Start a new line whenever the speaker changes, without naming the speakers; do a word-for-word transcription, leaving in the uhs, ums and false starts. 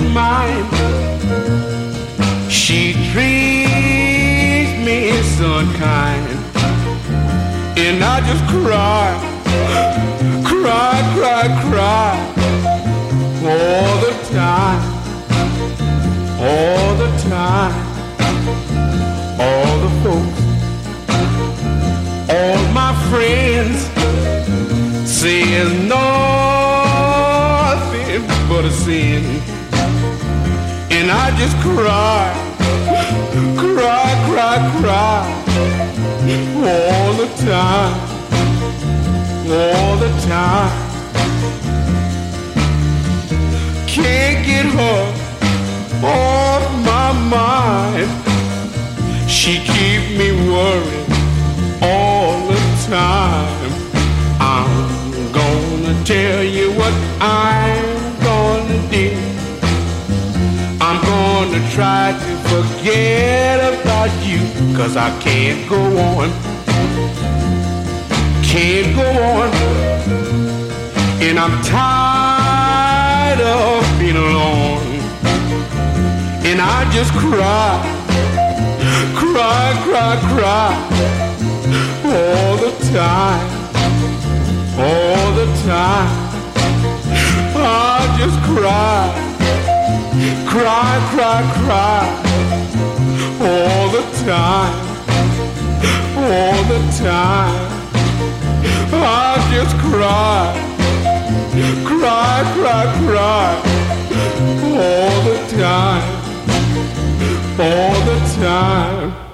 mine. She treats me so unkind, and I just cry, cry, cry, cry, all the time, all the time. All the folks, all my friends say it's nothing but a sin, and I just cry, cry, cry, cry, all the time, all the time. Can't get her off my mind. She keep me worried all the time. I'm gonna tell you what I'm gonna do. I'm gonna try to forget about you, 'cause I can't go on, can't go on. And I'm tired of being alone, and I just cry, cry, cry, cry, all the time, all the time. I just cry, cry, cry, cry, all the time, all the time. I just cry, cry, cry, cry, all the time, all the time.